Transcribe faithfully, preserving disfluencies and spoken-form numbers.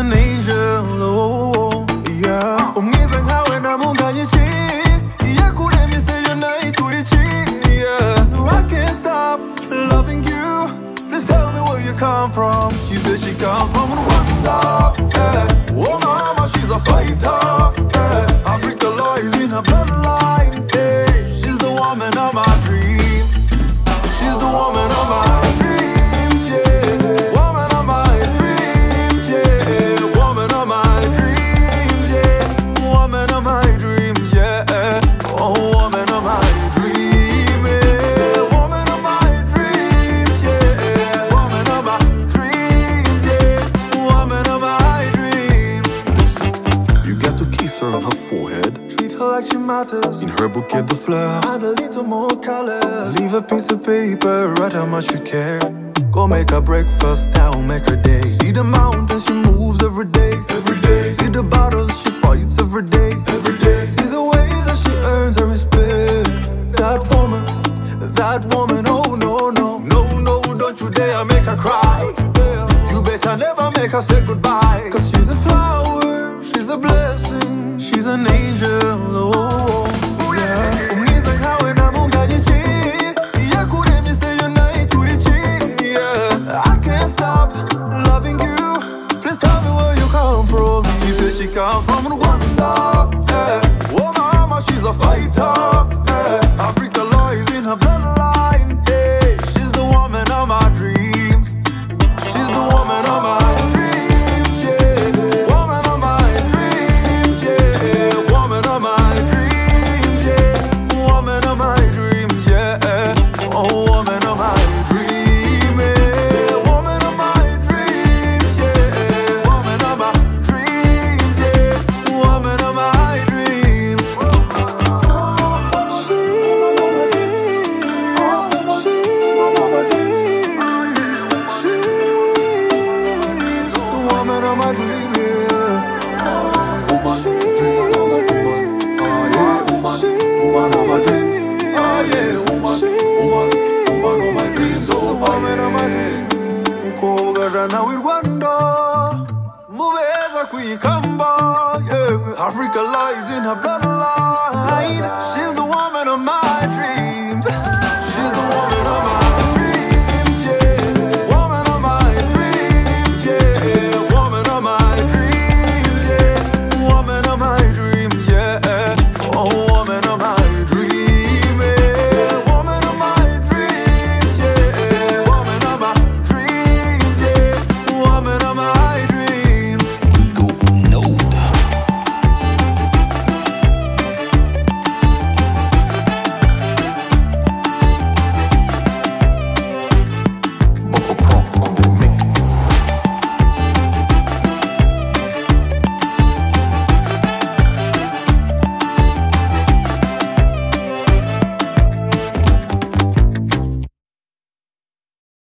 an angel, oh, yeah. Umwiza nkawe namunganye iki, iyakuremye se nayo turi iki, yeah. No, I can't stop loving you. Please tell me where you come from. She said she come from Rwanda, yeah. Oh mama, she's a fighter, yeah. Africa law is in her bloodline, yeah. She's the woman of my dreams. She's the woman of my dreams, yeah. Woman of my dreams, yeah. Woman of my dreams, yeah. Woman of my dreams, yeah. Oh, woman of my dreams, yeah. Woman of my dreams, yeah. Woman of my dreams, yeah. Woman of my dreams. You get to kiss her on her forehead. Treat her like she matters. In her bouquet de fleurs, add a little more colors. Leave a piece of paper, write how much you care. Go make her breakfast, that will make her day. See the mountains, she moves every day. Every day. See the battles, she fights every day. Every day. See the ways that she earns her respect. That woman, that woman, oh no, no. No, no, don't you dare make her cry. You better never make her say goodbye. Cause she's a flower, she's a blessing. She's an angel, oh, yeah. Umwiza nkawe namunganye iki, iyakuremye se nayo turi iki, yeah. I can't stop loving you. Please tell me where you come from. She said she come from Rwanda, yeah. Oh mama, she's a fighter, yeah. Africa law is in her bloodline, yeah. She's the woman of my dreams. She's the woman of my dreams, yeah. Woman of my dreams, yeah. Woman of my dreams, yeah. Woman of my dreams, yeah. Oh, woman of my dreams, yeah. Woman of my dreams, yeah. Woman of my dreams, yeah. Woman of my dreams. She's, she's the woman of my dreams, yeah. Woman, dream, woman, woman, oh yeah, woman, woman of my dreams, oh yeah, woman, woman, woman of my dreams, oh woman of my dreams. Umukobwa jana w'i Rwanda, mubeza kwikamba, yeah. Africa lies in her bloodline. She's